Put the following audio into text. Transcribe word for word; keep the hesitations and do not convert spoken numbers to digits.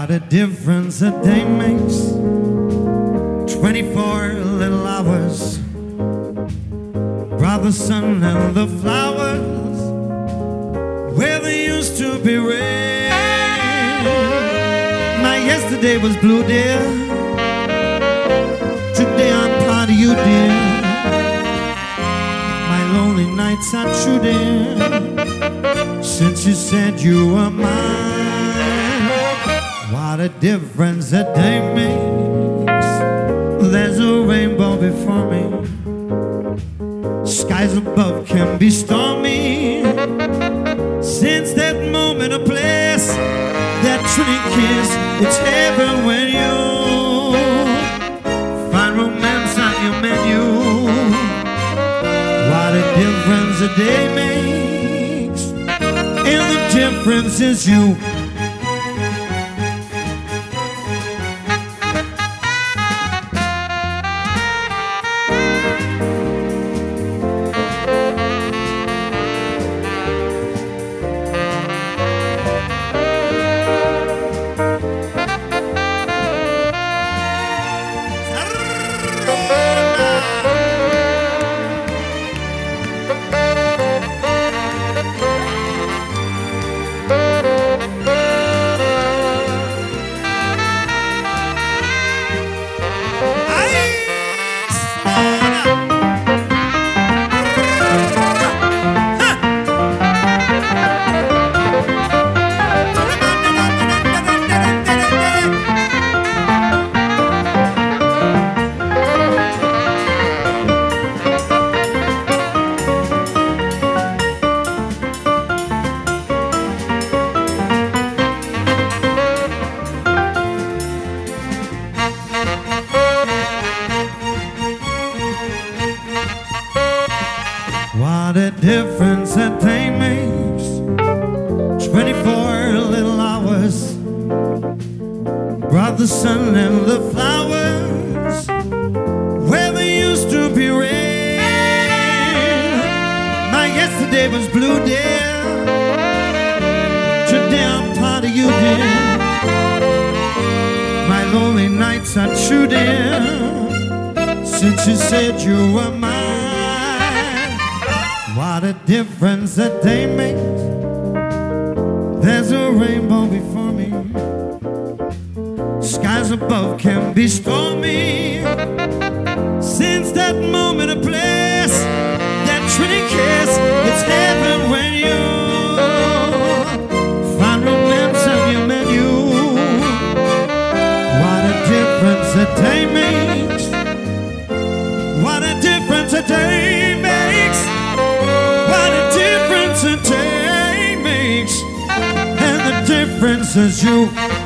What a difference a day makes. Twenty-four little hours. Brother, sun, and the flowers where there used to be rain. My yesterday was blue, dear. Today I'm proud of you, dear. My lonely nights are true, dear. Since you said you were mine, what a difference a day makes. There's a rainbow before me. Skies above can be stormy. Since that moment of place, that trilling kiss, it's heaven when you find romance on your menu. What a difference a day makes. And the difference is you. What a difference a day makes. Twenty-four little hours brought the sun and the flowers where there used to be rain. My yesterday was blue, dear. Today I'm proud of you, dear. My lonely nights are true, dear. Since you said you were mine, what a difference a day makes. There's a rainbow before me. Skies above can be stormy. Since that moment of place, that trilling kiss, it's heaven when you find romance on your menu. What a difference a day makes. What a difference a day makes. What a difference a day makes. And the difference is you.